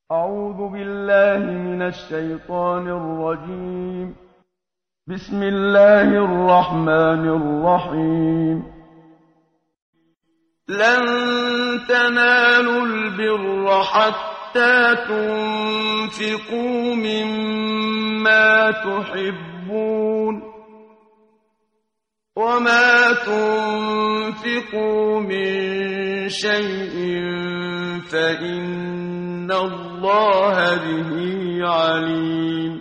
أعوذ بالله من الشيطان الرجيم. بسم الله الرحمن الرحيم. لن تنالوا البر حتى تنفقوا مما تحبون، وما تنفقوا من شيء فإن الله به عليم.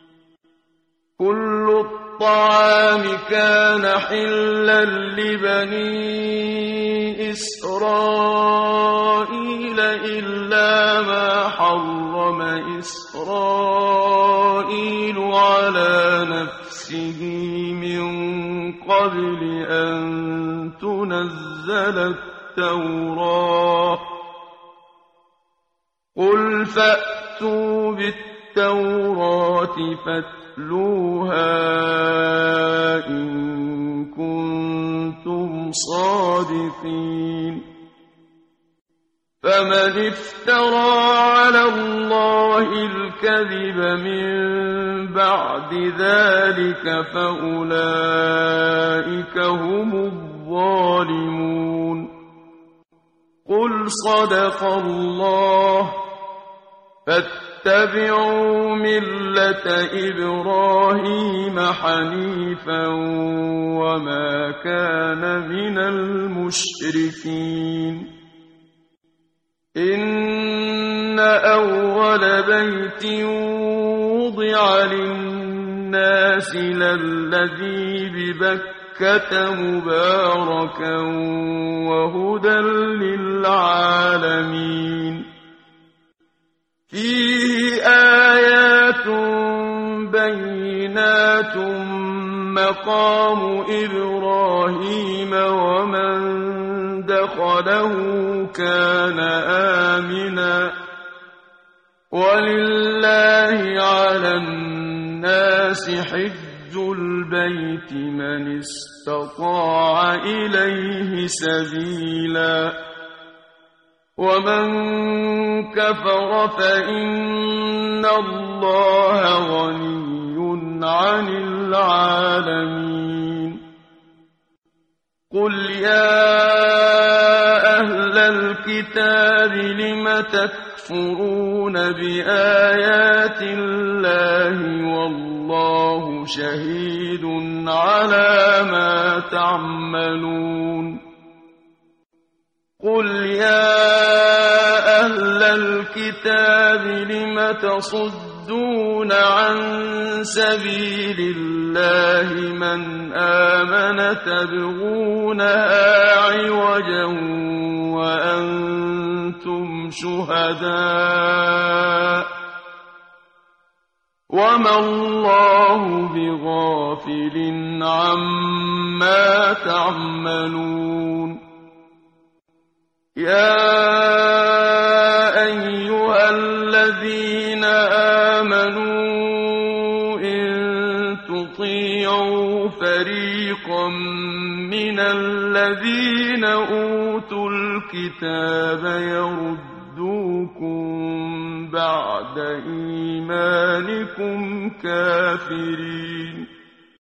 كل الطعام كان حلا لبني إسرائيل إلا ما حرم إسرائيل على نفسه من قبل أن تنزل التوراة. قل فأتوا بالتوراة فاتلوها إن كنتم صادقين. فمن افترى على الله الكذب من بعد ذلك فأولئك هم الظالمون. قل صدق الله، فاتبعوا ملة إبراهيم حنيفا وما كان من المشركين. إن أول بيت وضع للناس للذي ببكة مباركا وهدى للعالمين. فيه آيات بينات مقام إبراهيم ومن دخله كان آمنا. ولله على الناس حج البيت من استطاع إليه سبيلا. ومن كفر فإن الله غني عن العالمين. قل يا أهل الكتاب لم تكفرون بآيات الله والله شهيد على ما تعملون. قل يا أهل الكتاب لم تصدون عن سبيل الله من آمن تبغونها عوجا وأنتم شهداء وما الله بغافل عما تعملون. يا أيها الذين آمنوا إن تطيعوا فريقا من الذين أوتوا الكتاب يردوكم بعد إيمانكم كافرين.